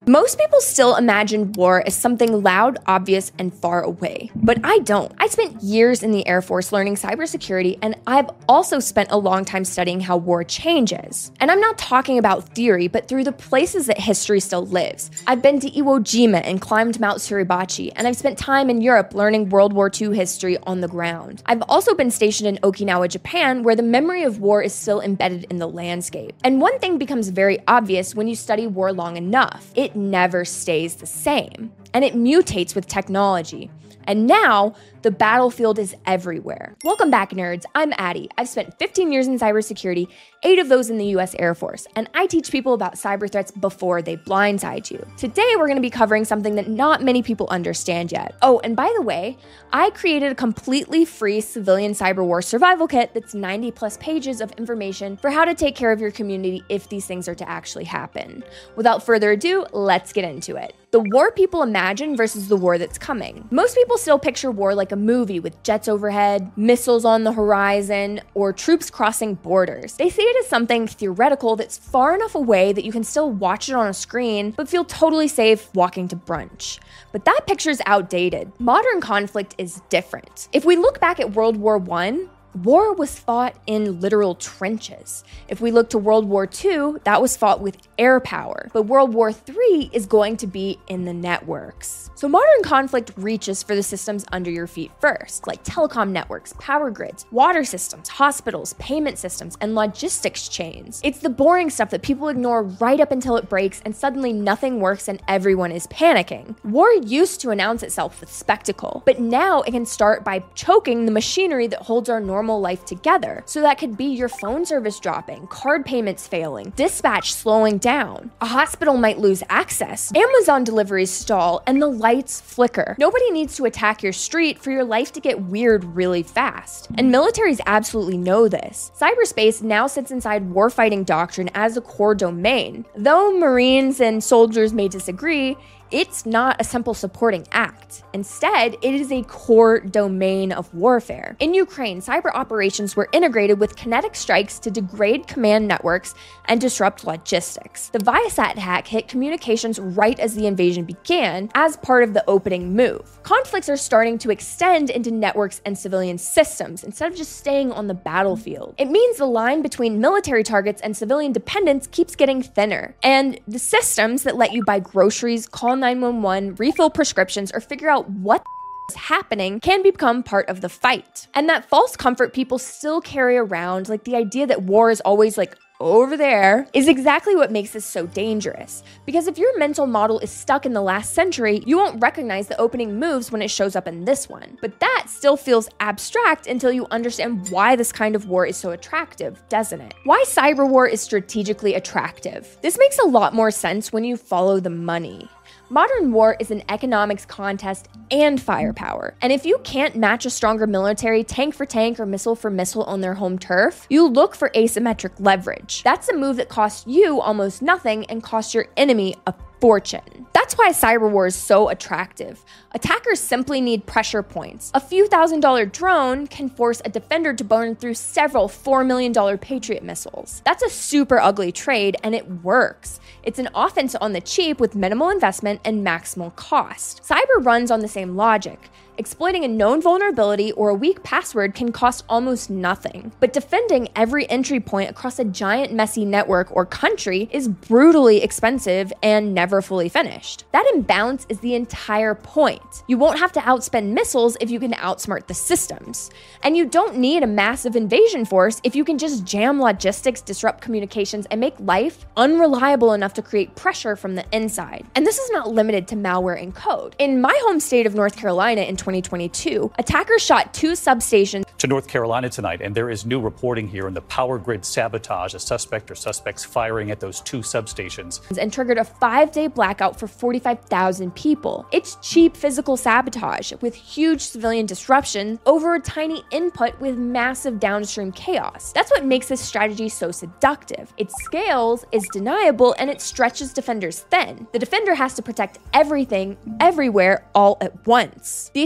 Most people still imagine war as something loud, obvious, and far away. But I don't. I spent years in the Air Force learning cybersecurity, and I've also spent a long time studying how war changes. And I'm not talking about theory, but through the places that history still lives. I've been to Iwo Jima and climbed Mount Suribachi, and I've spent time in Europe learning World War II history on the ground. I've also been stationed in Okinawa, Japan, where the memory of war is still embedded in the landscape. And one thing becomes very obvious when you study war long enough. It never stays the same, and it mutates with technology. And now, the battlefield is everywhere. Welcome back, nerds. I'm Addie. I've spent 15 years in cybersecurity, 8 of those in the US Air Force, and I teach people about cyber threats before they blindside you. Today, we're going to be covering something that not many people understand yet. Oh, and by the way, I created a completely free civilian cyber war survival kit that's 90 plus pages of information for how to take care of your community if these things are to actually happen. Without further ado, let's get into it. The war people imagine versus the war that's coming. Most people still picture war like a movie with jets overhead, missiles on the horizon, or troops crossing borders. They see it as something theoretical that's far enough away that you can still watch it on a screen, but feel totally safe walking to brunch. But that picture's outdated. Modern conflict is different. If we look back at World War I, war was fought in literal trenches. If we look to World War II, that was fought with air power. But World War III is going to be in the networks. So modern conflict reaches for the systems under your feet first, like telecom networks, power grids, water systems, hospitals, payment systems, and logistics chains. It's the boring stuff that people ignore right up until it breaks and suddenly nothing works and everyone is panicking. War used to announce itself with spectacle, but now it can start by choking the machinery that holds our normal life together. So that could be your phone service dropping, card payments failing, dispatch slowing down. A hospital might lose access, Amazon deliveries stall, and the lights flicker. Nobody needs to attack your street for your life to get weird really fast. And militaries absolutely know this. Cyberspace now sits inside warfighting doctrine as a core domain. Though Marines and soldiers may disagree, it's not a simple supporting act. Instead, it is a core domain of warfare. In Ukraine, cyber operations were integrated with kinetic strikes to degrade command networks and disrupt logistics. The Viasat hack hit communications right as the invasion began as part of the opening move. Conflicts are starting to extend into networks and civilian systems instead of just staying on the battlefield. It means the line between military targets and civilian dependence keeps getting thinner. And the systems that let you buy groceries, call 911, refill prescriptions, or figure out what is happening can become part of the fight. And that false comfort people still carry around, like the idea that war is always like over there, is exactly what makes this so dangerous. Because if your mental model is stuck in the last century, you won't recognize the opening moves when it shows up in this one. But that still feels abstract until you understand why this kind of war is so attractive, doesn't it? Why cyber war is strategically attractive. This makes a lot more sense when you follow the money. Modern war is an economics contest and firepower. And if you can't match a stronger military tank for tank or missile for missile on their home turf, you look for asymmetric leverage. That's a move that costs you almost nothing and costs your enemy a fortune. That's why cyber war is so attractive. Attackers simply need pressure points. A few $1,000 drone can force a defender to burn through several $4 million Patriot missiles. That's a super ugly trade, and it works. It's an offense on the cheap with minimal investment and maximal cost. Cyber runs on the same logic. Exploiting a known vulnerability or a weak password can cost almost nothing. But defending every entry point across a giant messy network or country is brutally expensive and never fully finished. That imbalance is the entire point. You won't have to outspend missiles if you can outsmart the systems. And you don't need a massive invasion force if you can just jam logistics, disrupt communications, and make life unreliable enough to create pressure from the inside. And this is not limited to malware and code. In my home state of North Carolina in 2022, attackers shot 2 substations. To North Carolina tonight, and there is new reporting here in the power grid sabotage, a suspect or suspects firing at those 2 substations. And triggered a 5-day blackout for 45,000 people. It's cheap physical sabotage with huge civilian disruption over a tiny input with massive downstream chaos. That's what makes this strategy so seductive. It scales, is deniable, and it stretches defenders thin. The defender has to protect everything, everywhere, all at once. The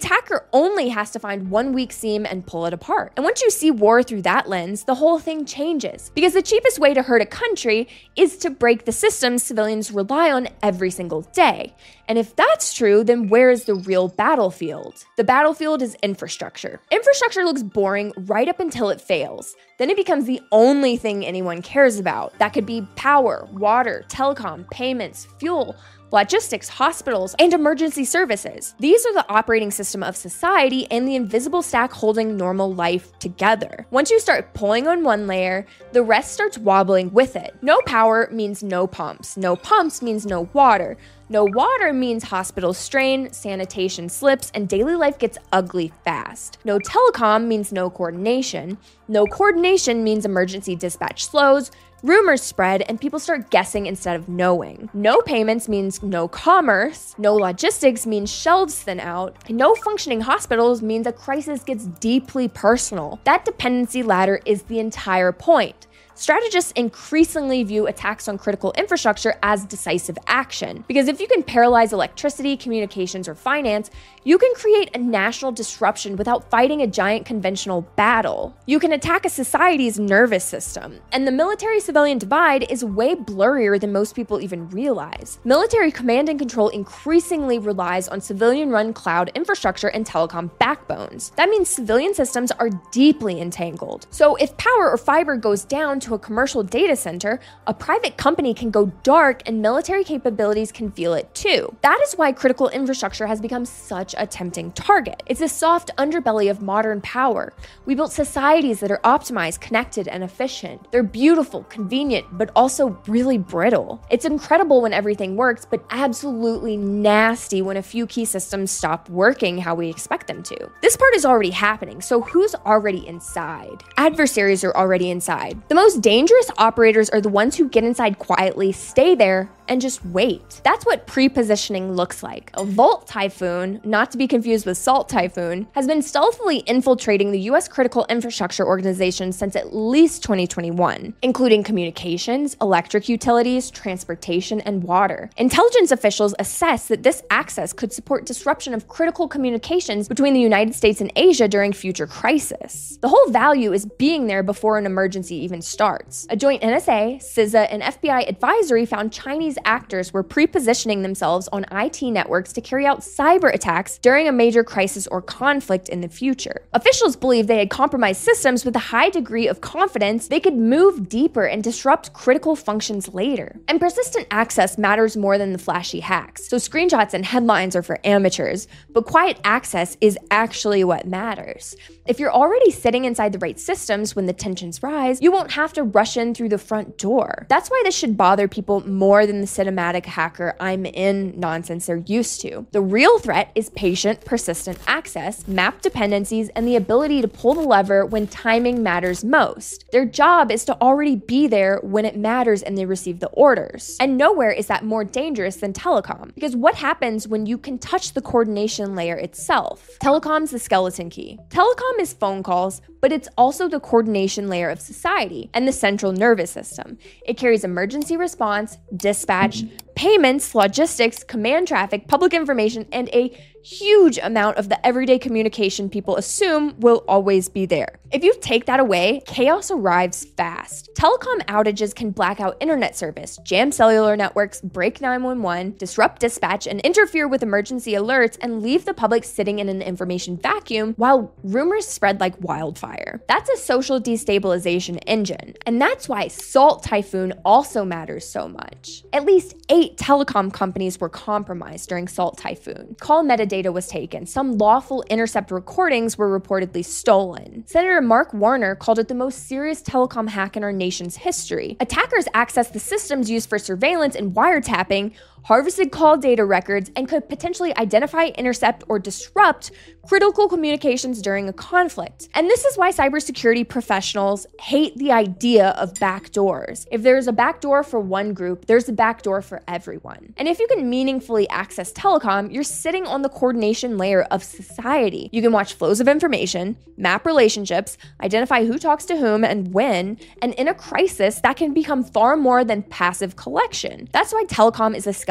attacker only has to find one weak seam and pull it apart. And once you see war through that lens, the whole thing changes. Because the cheapest way to hurt a country is to break the systems civilians rely on every single day. And if that's true, then where is the real battlefield? The battlefield is infrastructure. Infrastructure looks boring right up until it fails. Then it becomes the only thing anyone cares about. That could be power, water, telecom, payments, fuel, logistics, hospitals, and emergency services. These are the operating system of society and the invisible stack holding normal life together. Once you start pulling on one layer, the rest starts wobbling with it. No power means no pumps. No pumps means no water. No water means hospitals strain, sanitation slips, and daily life gets ugly fast. No telecom means no coordination. No coordination means emergency dispatch slows, rumors spread, and people start guessing instead of knowing. No payments means no commerce. No logistics means shelves thin out. And no functioning hospitals means a crisis gets deeply personal. That dependency ladder is the entire point. Strategists increasingly view attacks on critical infrastructure as decisive action, because if you can paralyze electricity, communications, or finance, you can create a national disruption without fighting a giant conventional battle. You can attack a society's nervous system, and the military-civilian divide is way blurrier than most people even realize. Military command and control increasingly relies on civilian-run cloud infrastructure and telecom backbones. That means civilian systems are deeply entangled. So if power or fiber goes down to a commercial data center, a private company can go dark and military capabilities can feel it too. That is why critical infrastructure has become such a tempting target. It's a soft underbelly of modern power. We built societies that are optimized, connected, and efficient. They're beautiful, convenient, but also really brittle. It's incredible when everything works, but absolutely nasty when a few key systems stop working how we expect them to. This part is already happening, so who's already inside? Adversaries are already inside. The most dangerous operators are the ones who get inside quietly, stay there, and just wait. That's what pre-positioning looks like. A Volt Typhoon, not to be confused with Salt Typhoon, has been stealthily infiltrating the US critical infrastructure organization since at least 2021, including communications, electric utilities, transportation, and water. Intelligence officials assess that this access could support disruption of critical communications between the United States and Asia during future crisis. The whole value is being there before an emergency even starts. A joint NSA, CISA, and FBI advisory found Chinese actors were pre-positioning themselves on IT networks to carry out cyber attacks during a major crisis or conflict in the future. Officials believed they had compromised systems with a high degree of confidence they could move deeper and disrupt critical functions later. And persistent access matters more than the flashy hacks. So screenshots and headlines are for amateurs, but quiet access is actually what matters. If you're already sitting inside the right systems when the tensions rise, you won't have to rush in through the front door. That's why this should bother people more than the cinematic hacker I'm in nonsense they're used to. The real threat is patient, persistent access, map dependencies, and the ability to pull the lever when timing matters most. Their job is to already be there when it matters and they receive the orders. And nowhere is that more dangerous than telecom, because what happens when you can touch the coordination layer itself? Telecom's the skeleton key. Telecom is phone calls, but it's also the coordination layer of society and the central nervous system. It carries emergency response, dispatch, payments, logistics, command traffic, public information, and a huge amount of the everyday communication people assume will always be there. If you take that away, chaos arrives fast. Telecom outages can black out internet service, jam cellular networks, break 911, disrupt dispatch, and interfere with emergency alerts and leave the public sitting in an information vacuum while rumors spread like wildfire. That's a social destabilization engine, and that's why Salt Typhoon also matters so much. At least 8 telecom companies were compromised during Salt Typhoon. Call metadata was taken. Some lawful intercept recordings were reportedly stolen. Senator Mark Warner called it the most serious telecom hack in our nation's history. Attackers accessed the systems used for surveillance and wiretapping, harvested call data records, and could potentially identify, intercept, or disrupt critical communications during a conflict. And this is why cybersecurity professionals hate the idea of backdoors. If there's a backdoor for one group, there's a backdoor for everyone. And if you can meaningfully access telecom, you're sitting on the coordination layer of society. You can watch flows of information, map relationships, identify who talks to whom and when, and in a crisis, that can become far more than passive collection. That's why telecom is a skeleton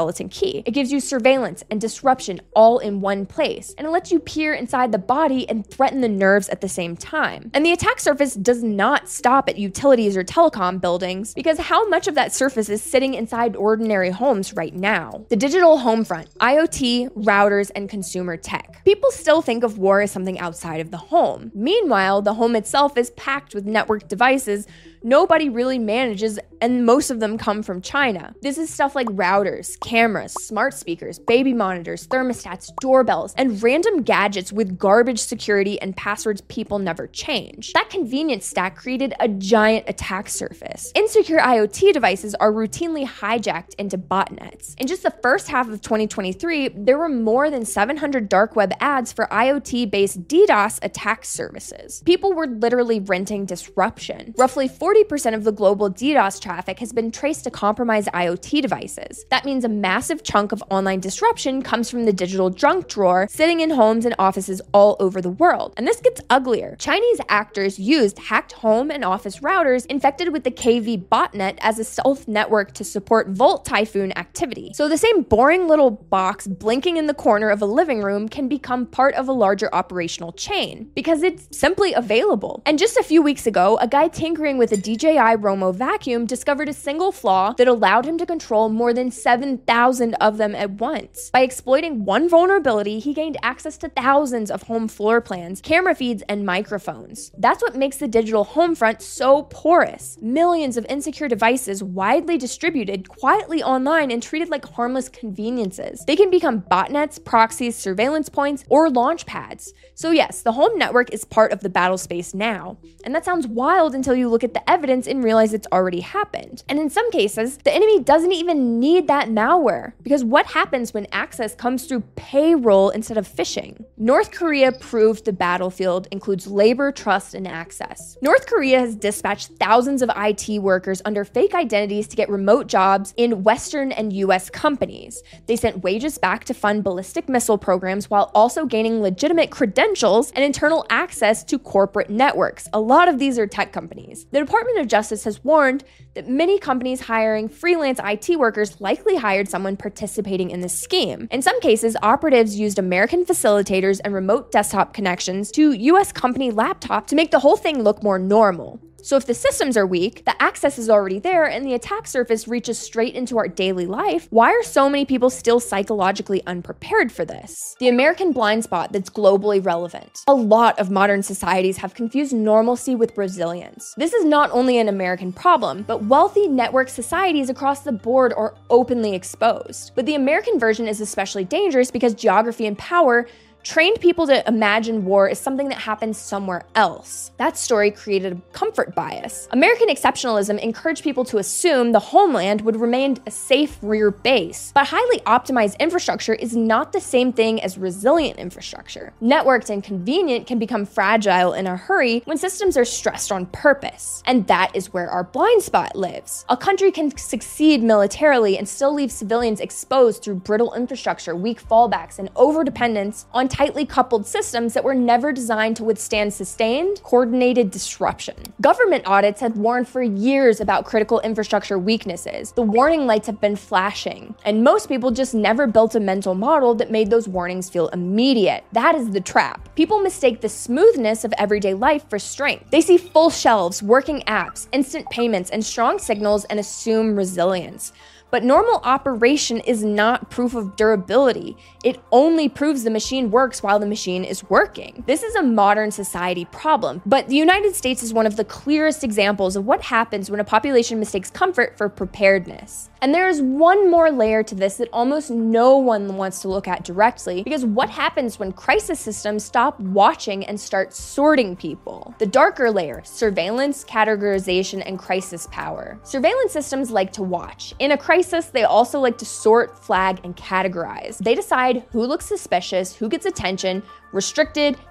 skeleton key. It gives you surveillance and disruption all in one place, and it lets you peer inside the body and threaten the nerves at the same time. And the attack surface does not stop at utilities or telecom buildings, because how much of that surface is sitting inside ordinary homes right now? The digital home front, IoT, routers, and consumer tech. People still think of war as something outside of the home. Meanwhile, the home itself is packed with networked devices nobody really manages, and most of them come from China. This is stuff like routers, cameras, smart speakers, baby monitors, thermostats, doorbells, and random gadgets with garbage security and passwords people never change. That convenience stack created a giant attack surface. Insecure IoT devices are routinely hijacked into botnets. In just the first half of 2023, there were more than 700 dark web ads for IoT-based DDoS attack services. People were literally renting disruption. Roughly 40% of the global DDoS traffic has been traced to compromised IoT devices. That means a massive chunk of online disruption comes from the digital junk drawer sitting in homes and offices all over the world. And this gets uglier. Chinese actors used hacked home and office routers infected with the KV botnet as a stealth network to support Volt Typhoon activity. So the same boring little box blinking in the corner of a living room can become part of a larger operational chain because it's simply available. And just a few weeks ago, a guy tinkering with a DJI Romo vacuum discovered a single flaw that allowed him to control more than 7,000 of them at once. By exploiting one vulnerability, he gained access to thousands of home floor plans, camera feeds, and microphones. That's what makes the digital home front so porous. Millions of insecure devices widely distributed quietly online and treated like harmless conveniences. They can become botnets, proxies, surveillance points, or launch pads. So yes, the home network is part of the battle space now. And that sounds wild until you look at the evidence and realize it's already happened. And in some cases, the enemy doesn't even need that malware, because what happens when access comes through payroll instead of phishing? North Korea proved the battlefield includes labor, trust, and access. North Korea has dispatched thousands of IT workers under fake identities to get remote jobs in Western and US companies. They sent wages back to fund ballistic missile programs while also gaining legitimate credentials and internal access to corporate networks. A lot of these are tech companies. The Department of Justice has warned that many companies hiring freelance IT workers likely hired someone participating in the scheme. In some cases, operatives used American facilitators and remote desktop connections to US company laptops to make the whole thing look more normal. So if the systems are weak, the access is already there, and the attack surface reaches straight into our daily life, why are so many people still psychologically unprepared for this? The American blind spot that's globally relevant. A lot of modern societies have confused normalcy with resilience. This is not only an American problem, but wealthy network societies across the board are openly exposed. But the American version is especially dangerous because geography and power trained people to imagine war as something that happens somewhere else. That story created a comfort bias. American exceptionalism encouraged people to assume the homeland would remain a safe rear base. But highly optimized infrastructure is not the same thing as resilient infrastructure. Networked and convenient can become fragile in a hurry when systems are stressed on purpose. And that is where our blind spot lives. A country can succeed militarily and still leave civilians exposed through brittle infrastructure, weak fallbacks, and overdependence on tightly coupled systems that were never designed to withstand sustained, coordinated disruption. Government audits have warned for years about critical infrastructure weaknesses. The warning lights have been flashing, and most people just never built a mental model that made those warnings feel immediate. That is the trap. People mistake the smoothness of everyday life for strength. They see full shelves, working apps, instant payments, and strong signals and assume resilience. But normal operation is not proof of durability. It only proves the machine works while the machine is working. This is a modern society problem, but the United States is one of the clearest examples of what happens when a population mistakes comfort for preparedness. And there is one more layer to this that almost no one wants to look at directly, because what happens when crisis systems stop watching and start sorting people? The darker layer, surveillance, categorization, and crisis power. Surveillance systems like to watch. In a crisis, they also like to sort, flag, and categorize. They decide who looks suspicious, who gets attention, restricted,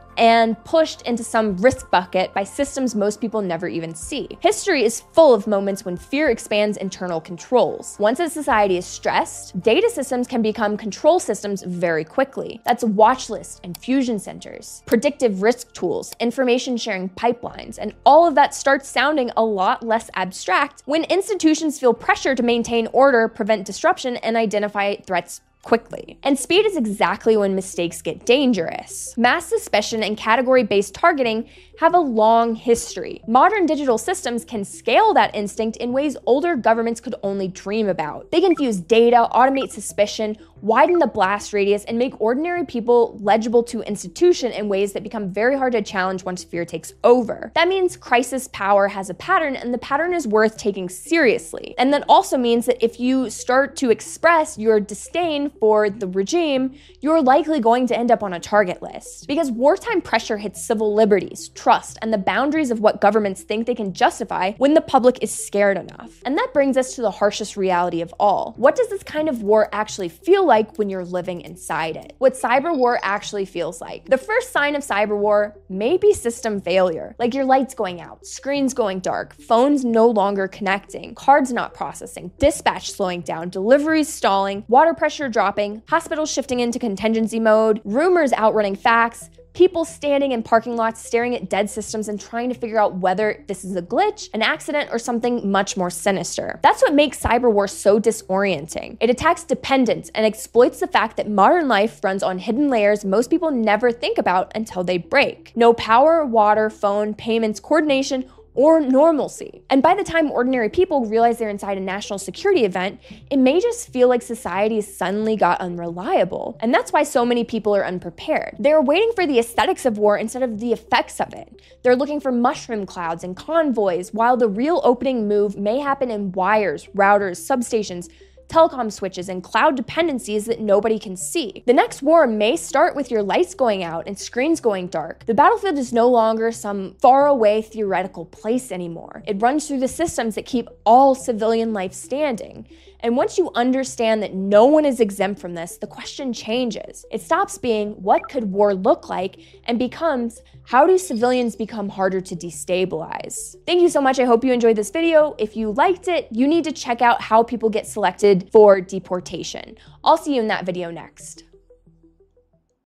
and pushed into some risk bucket by systems most people never even see. History is full of moments when fear expands internal controls. Once a society is stressed, data systems can become control systems very quickly. That's watch lists and fusion centers, predictive risk tools, information sharing pipelines, and all of that starts sounding a lot less abstract when institutions feel pressure to maintain order, prevent disruption, and identify threats quickly. And speed is exactly when mistakes get dangerous. Mass suspicion and category-based targeting have a long history. Modern digital systems can scale that instinct in ways older governments could only dream about. They can fuse data, automate suspicion, widen the blast radius, and make ordinary people legible to institution in ways that become very hard to challenge once fear takes over. That means crisis power has a pattern, and the pattern is worth taking seriously. And that also means that if you start to express your disdain for the regime, you're likely going to end up on a target list. Because wartime pressure hits civil liberties, trust, and the boundaries of what governments think they can justify when the public is scared enough. And that brings us to the harshest reality of all. What does this kind of war actually feel like when you're living inside it? What cyber war actually feels like. The first sign of cyber war may be system failure, like your lights going out, screens going dark, phones no longer connecting, cards not processing, dispatch slowing down, deliveries stalling, water pressure dropping, hospitals shifting into contingency mode, rumors outrunning facts, people standing in parking lots staring at dead systems and trying to figure out whether this is a glitch, an accident, or something much more sinister. That's what makes cyber war so disorienting. It attacks dependence and exploits the fact that modern life runs on hidden layers most people never think about until they break. No power, water, phone, payments, coordination, or normalcy. And by the time ordinary people realize they're inside a national security event, it may just feel like society suddenly got unreliable. And that's why so many people are unprepared. They're waiting for the aesthetics of war instead of the effects of it. They're looking for mushroom clouds and convoys, while the real opening move may happen in wires, routers, substations, telecom switches, and cloud dependencies that nobody can see. The next war may start with your lights going out and screens going dark. The battlefield is no longer some faraway theoretical place anymore. It runs through the systems that keep all civilian life standing. And once you understand that no one is exempt from this, the question changes. It stops being, what could war look like, and becomes, how do civilians become harder to destabilize? Thank you so much. I hope you enjoyed this video. If you liked it, you need to check out how people get selected for deportation. I'll see you in that video next.